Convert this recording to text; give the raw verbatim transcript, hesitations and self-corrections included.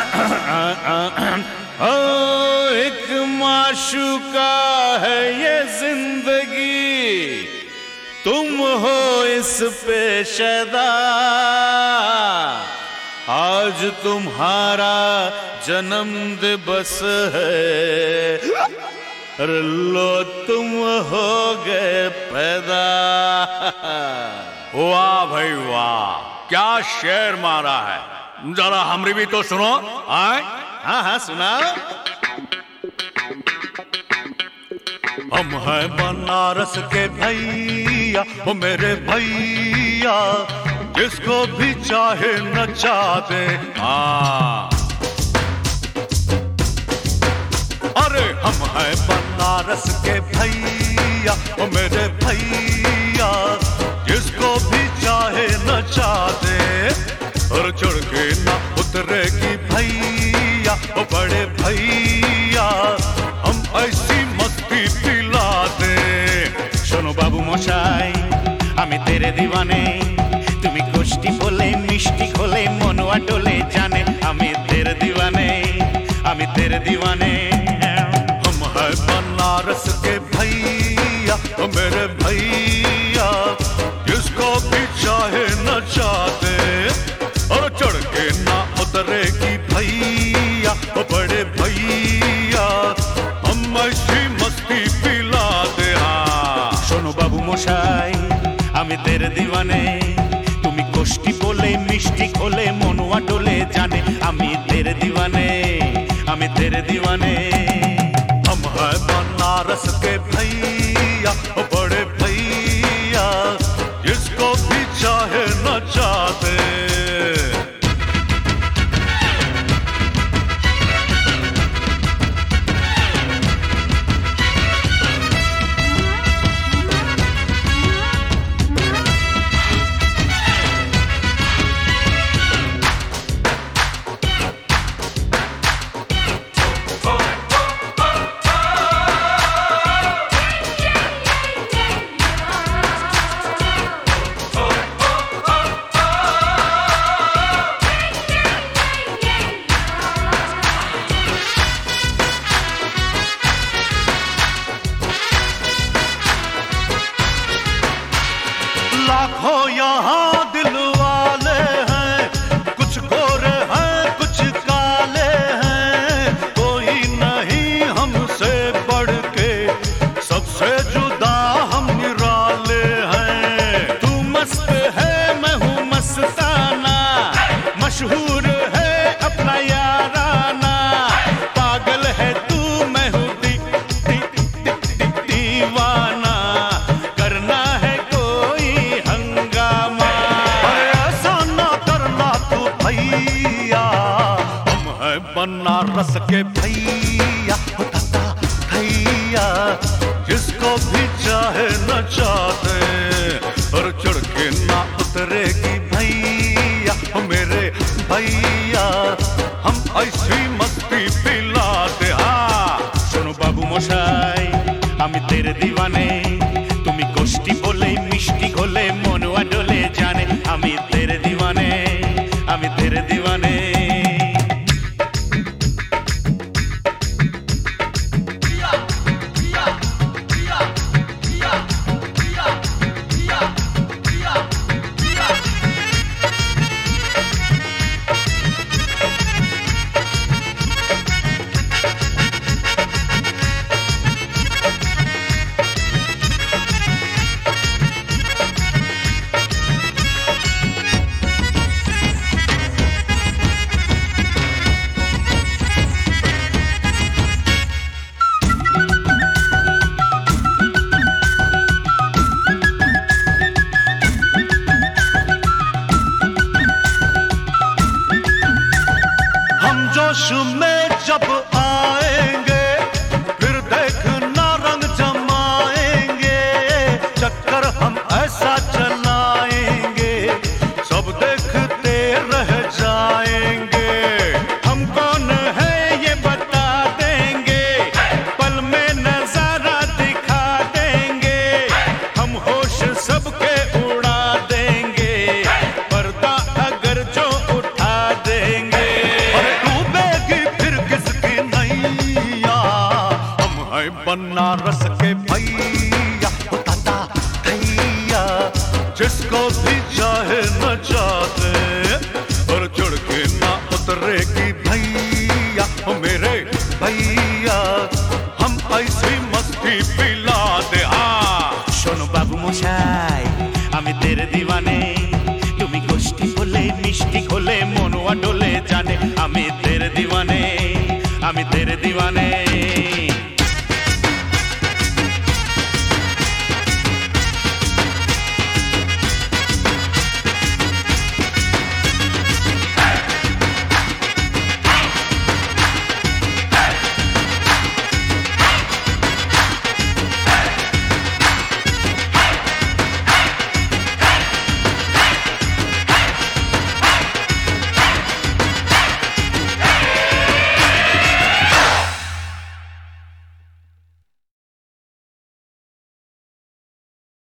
ओ एक माशूका है ये जिंदगी, तुम हो इस पे शैदा। आज तुम्हारा जन्म दिवस है, अरे लो तुम हो गए पैदा। वाह भाई वाह, क्या शेर मारा है। जरा हमरी भी तो सुनो। आए हाँ हाँ सुनाओ। हम हैं बनारस के भैया, वो मेरे भैया, जिसको भी चाहे नचा दे। हाँ, अरे हम हैं बनारस के भैया, वो मेरे भैया, जिसको भी चाहे नचा दे। और चढ़ के ना उतरेगी भैया, वो बड़े भैया, हम ऐसी मस्ती पिला दे। শোনো বাবু মশাই, আমি তেরে দিওয়ানে, তুমি গোষ্ঠী বলে মিষ্টি খোলে মনোয়া ডোলে জানে। আমি তেরে দিওয়ানে, আমি তেরে দিওয়ানে। हम हैं बनारस के भैया, वो मेरे भैया, जिसको भी चाहे नचा दे। और चढ़ के ना उतरेगी भैया, वो बड़े भैया, हम ऐसी मस्ती पिला दे। শোনো বাবু মশাই, আমি তেরে দিওয়ানে, তুমি গোষ্ঠী বলে মিষ্টি খোলে মনোয়া ডোলে জানে। আমি তেরে দিওয়ানে, আমি তেরে দিওয়ানে। हम हैं बनारस के भैया, वो बड़े भैया, जिसको भी चाहे नचा दे। लाखों यहाँ दिल वाले हैं, कुछ गोरे हैं कुछ काले हैं, कोई नहीं हमसे बढ़ के, सबसे जुदा हम निराले हैं। तू मस्त है मैं हूँ मस्ताना, मशहूर है अपना याराना। पागल है तू मैं हूँ दी, दी, दी, दी, दीवाना। करना है कोई हंगामा, अरे ऐसा ना करना तू भैया। हम हैं बनारस के भैया, ओ दादा भैया, जिसको भी चाहे नचा दे। और चढ़ के ना उतरेगी भैया, ओ मेरे भैया, हम ऐसी मस्ती पिला दे। শোনো বাবু মশাই, আমি তেরে দিওয়ানে, তুমি গোষ্ঠী বলে মিষ্টি খোলে মনোয়া ডোলে জানে। আমি তেরে দিওয়ানে, আমি তেরে দিওয়ানে। जोश में जब आएंगे, फिर देखना रंग जमाएंगे। चक्कर हम ऐसा चलाएंगे, सब देखते रह जाएंगे। हम कौन है ये बता देंगे, पल में नजारा दिखा देंगे। हम होश सबके उड़ा देंगे, पर्दा अगर जो उठा देंगे। अरे डूबे बनारस के भैया हो ताता भैया, जिसको भी चाहे न चाहते और चढ़ के ना उतरेगी भैया हो मेरे भैया, हम ऐसी मस्ती पिला दे। हाँ শোনো বাবু মশাই আমি তেরে দিওয়ানে, তুমি গোষ্ঠী হলে মিষ্টি হলে মনোয়া ডোলে জানে